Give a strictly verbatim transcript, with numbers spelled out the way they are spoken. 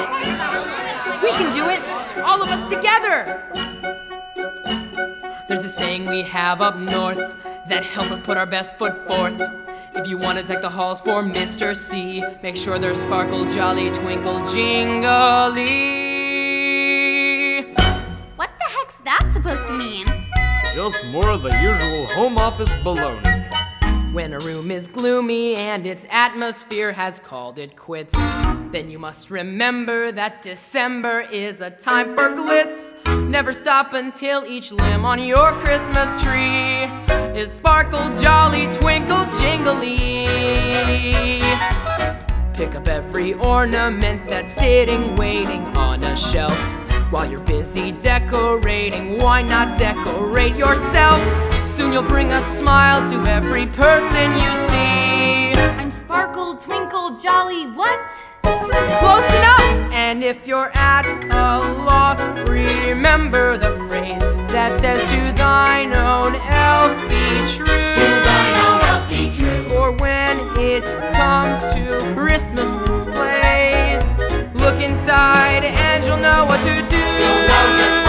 We can do it, all of us together. There's a saying we have up north that helps us put our best foot forth. If you want to deck the halls for Mister C, make sure they're sparkle, jolly, twinkle, jingly. What the heck's that supposed to mean? Just more of the usual home office baloney. When a room is gloomy and its atmosphere has called it quits, then you must remember that December is a time for glitz. Never stop until each limb on your Christmas tree is sparkle, jolly, twinkle, jingly. Pick up every ornament that's sitting, waiting on a shelf. While you're busy decorating, why not decorate yourself? Soon you'll bring a smile to every person you see. I'm sparkle, twinkle, jolly, what? Close enough! And if you're at a loss, remember the phrase that says, to thine own elf be true. To thine own elf be true. For when it comes to Christmas displays, look inside and you'll know what to do. You'll know just